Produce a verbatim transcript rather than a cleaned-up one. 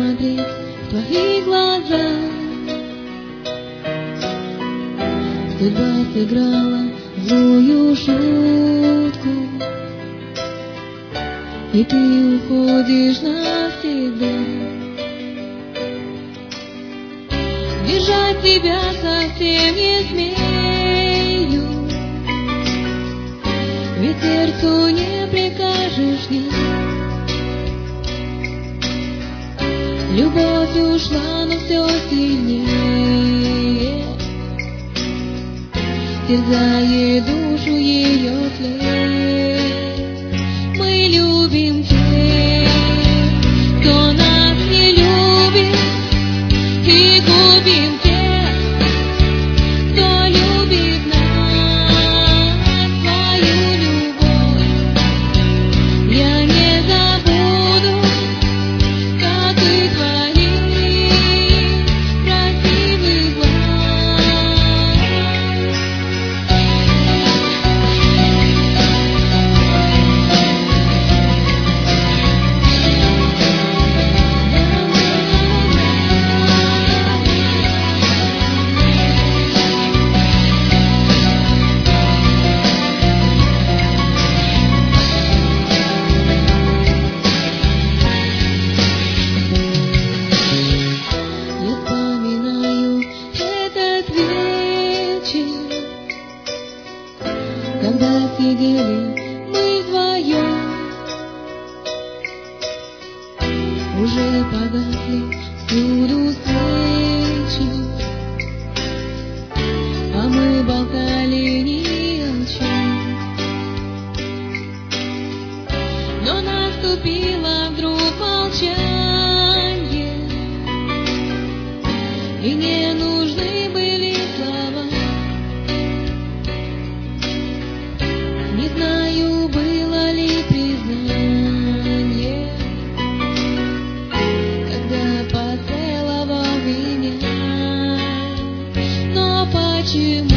посмотреть в твои глаза. Судьба сыграла злую шутку, и ты уходишь навсегда. Держать тебя совсем не смею, ведь сердцу не прикажешь нет. Любовь ушла, но все сильнее терзает душу ее след. Мы любим тех, кто нас не любит, и губим тех, кто любит нас, свою любовь. Я не забуду, как и твоих красивых глаз. Я вспоминаю этот вечер, когда сидели мы вдвоем. Уже погасли всюду свечи, а мы болтали ни о чем. Но наступило вдруг молчание, и не нужны были слова. Не знаю, было ли признание, когда поцеловал меня, но почему